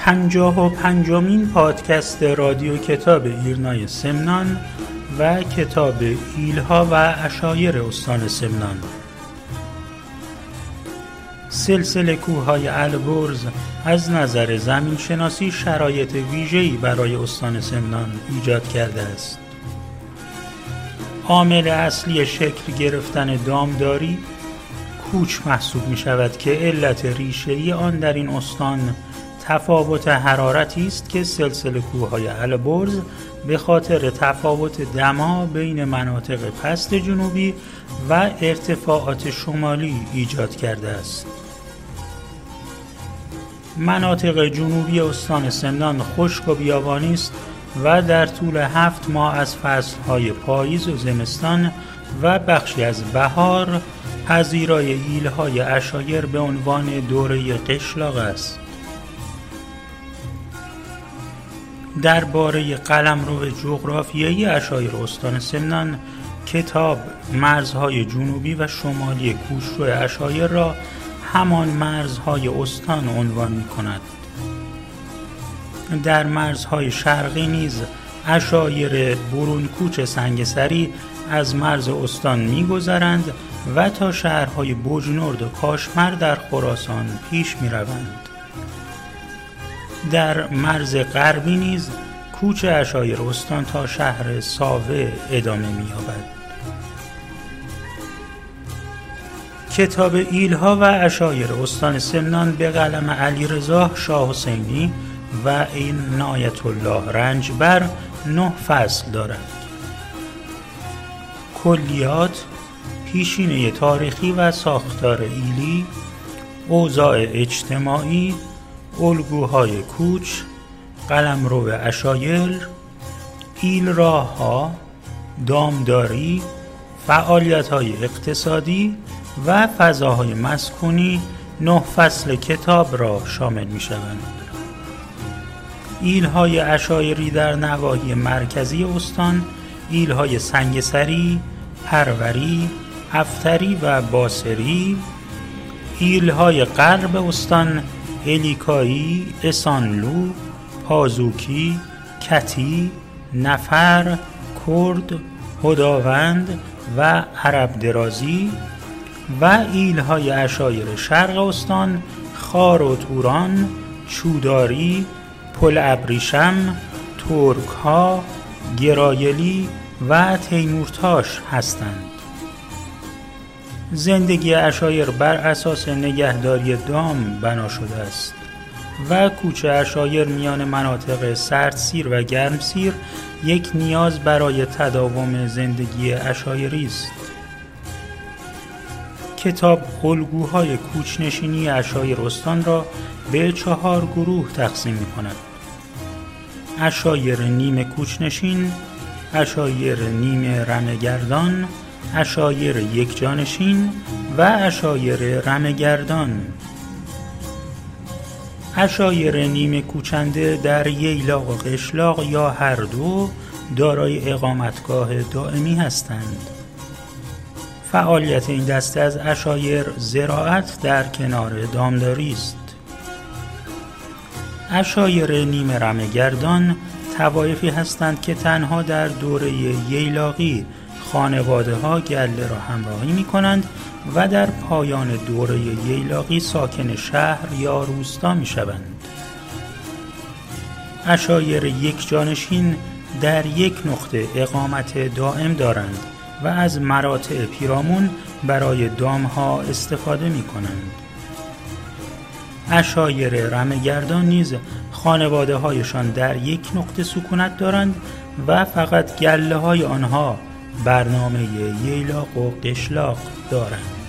55مین پادکست رادیو کتاب ایرنای سمنان و کتاب ایلها و عشایر استان سمنان. سلسله کوههای البرز از نظر زمین شناسی شرایط ویژه‌ای برای استان سمنان ایجاد کرده است. عامل اصلی شکل گرفتن دامداری کوچ محسوب می شود که علت ریشه‌ای آن در این استان تفاوت حرارتی است که سلسله کوههای البرز به خاطر تفاوت دما بین مناطق پست جنوبی و ارتفاعات شمالی ایجاد کرده است. مناطق جنوبی استان سمنان خشک و بیابانی است و در طول 7 ماه از فصلهای پاییز و زمستان و بخشی از بهار پذیرای ایلهای عشایر به عنوان دوره قشلاق است. درباره قلمرو جغرافیایی عشایر استان سمنان، کتاب مرزهای جنوبی و شمالی کوچ‌رو عشایر را همان مرزهای استان عنوان می‌کند. در مرزهای شرقی نیز عشایر برون کوچ سنگسری از مرز استان می‌گذرند و تا شهرهای بجنورد و کاشمر در خراسان پیش می‌روند. در مرز غربی نیز کوچ عشایر استان تا شهر ساوه ادامه می‌یابد. کتاب ایلها و عشایر استان سمنان به قلم علیرضا شاه حسینی و عنایت الله رنجبر 9 فصل دارد. کلیات، پیشینه تاریخی و ساختار ایلی، اوضاع اجتماعی، الگوهای کوچ، قلمرو عشایر، ایل راه‌ها، دامداری، فعالیت‌های اقتصادی و فضاهای مسکونی 9 فصل کتاب را شامل می‌شوند. ایل‌های عشایری در نواحی مرکزی استان، ایل‌های سنگسری، پروری، افتری و باسری، ایل‌های غرب استان، الیکایی، اسانلو، پازوکی، کتی، نفر، کرد، هداوند و عرب درازی و ایل‌های عشایر شرق استان، خار و توران، چوداری، پل ابریشم، ترک‌ها، گرایلی و تیمورتاش هستند. زندگی عشایر بر اساس نگهداری دام بنا شده است و کوچ عشایر میان مناطق سردسیر و گرمسیر یک نیاز برای تداوم زندگی عشایری است. کتاب الگوهای کوچنشینی عشایر استان را به 4 گروه تقسیم می‌کند: عشایر نیمه کوچنشین، عشایر نیمه رمه‌گردان، عشایر یکجانشین و عشایر رمه‌گردان. عشایر نیمه کوچنده در ییلاق و قشلاق یا هر دو دارای اقامتگاه دائمی هستند. فعالیت این دسته از عشایر زراعت در کنار دامداری است. عشایر نیمه رمه‌گردان طوایفی هستند که تنها در دوره ییلاقی خانواده‌ها گله را همراهی می‌کنند و در پایان دوره ییلاقی ساکن شهر یا روستا می‌شوند. عشایر یکجانشین در یک نقطه اقامت دائم دارند و از مراتع پیرامون برای دام‌ها استفاده می‌کنند. عشایر رمه‌گردان نیز خانواده‌هایشان در یک نقطه سکونت دارند و فقط گله‌های آنها برنامه ییلاق و قشلاق دارند.